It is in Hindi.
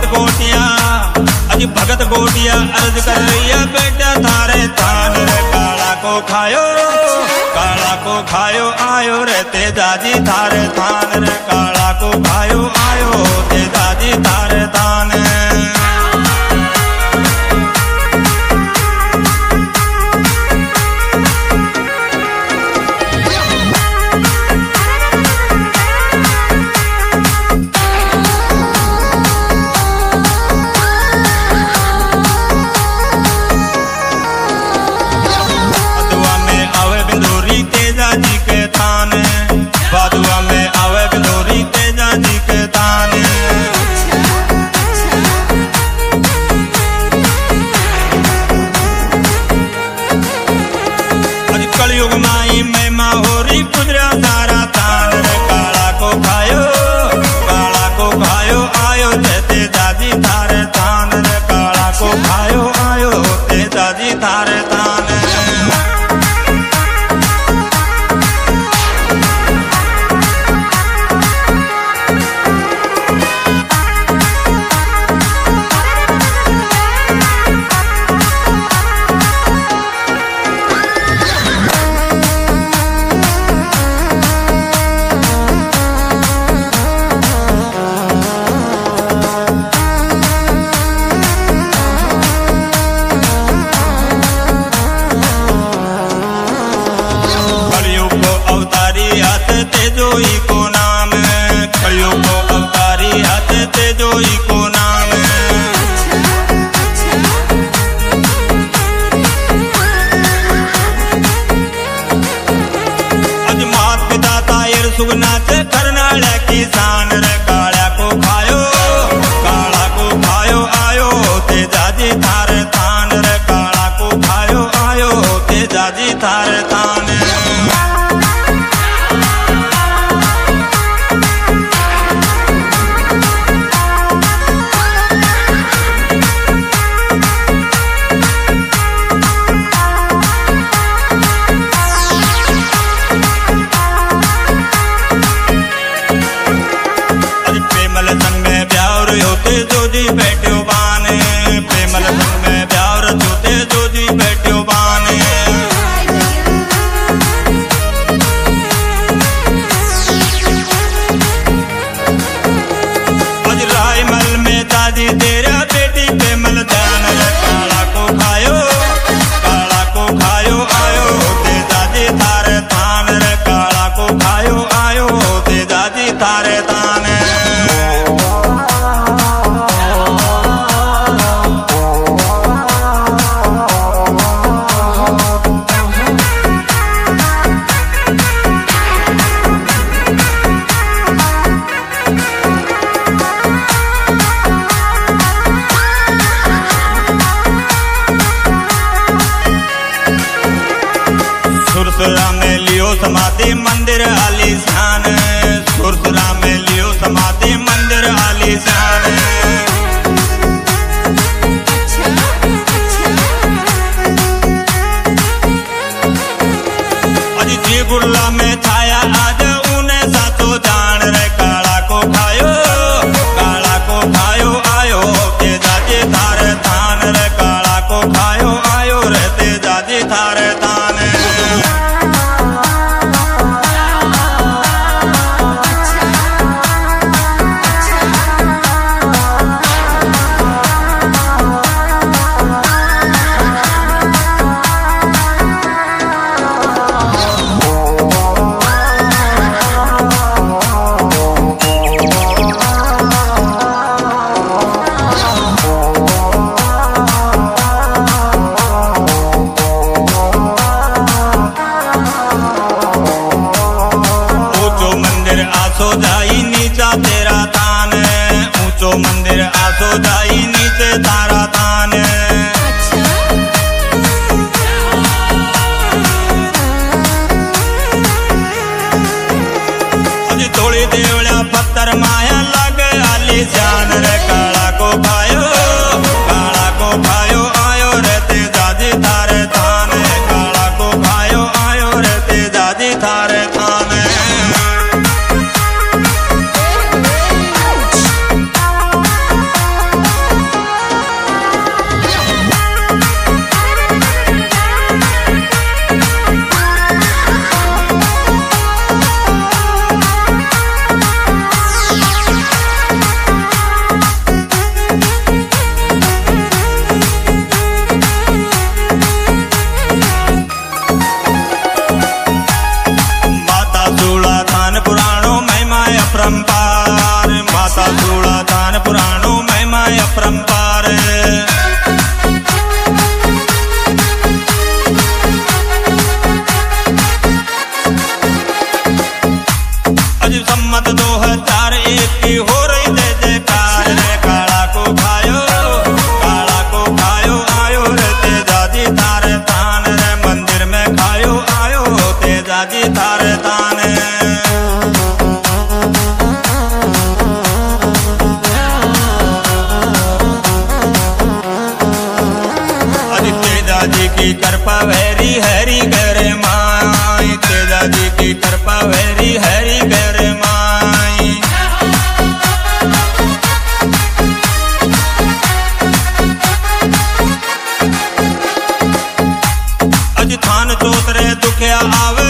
गोटिया अजी भगत गोटिया अर्ज कर रही है बेटा थारे थान रे काला को खायो आयो रे तेजाजी थारे थान रे काला को खायो आयो तेजाजी थारे थान। बादुआ में आवे बिंदोरी तेजा जी के तान। कलयुग माई में माहोरी गुजरा सारा तान रे काला को खायो आयो तेजा जी थारे तान रे काला को खायो आयो तेजा जी थारे तान। तेजोई को नाम खड़ियों को अवतारी हाथ तेजोई को नाम। अज मात पिता तायर सुगना से करनाल किसान रे काला को खायो आयो तेजाजी थारे थान रे काला को खायो आयो तेजाजी थारे थान। जो जी बैठो बाने प्रेमल संग में ब्यावर जोते जो जी बैठो बाने। अज रायमल में दादी तेरा बेटी प्रेमल जान रे काला को खायो आयो तेजाजी थारे थान रे काला को खायो आयो तेजाजी थारे थान। सुरसुरा में लियो समाधि मंदिर आलीशान सुरसुरा में लियो समाधि मंदिर आलीशान। अज जी गुरला में छाया आज उन्हें सातो जान रे काला को खायो आयो तेजाजी थारे थान रे काला को खायो आयो रे तेजाजी थारे थान। आसो जाई नीचा तेरा तान ऊंचो मंदिर आसो जाई नीचे तारा तान। अज थोड़ी देवड़ा पत्थर माया लग आलीशान रे काला को खायो आयो रे तेजाजी थारे थान काला को खायो आयो रे तेजाजी थारे थान। कृपा वेरी हरी कर माई, तेजा जी की कृपा वेरी हरी कर माई। अज थान चोतरे दुखिया आवे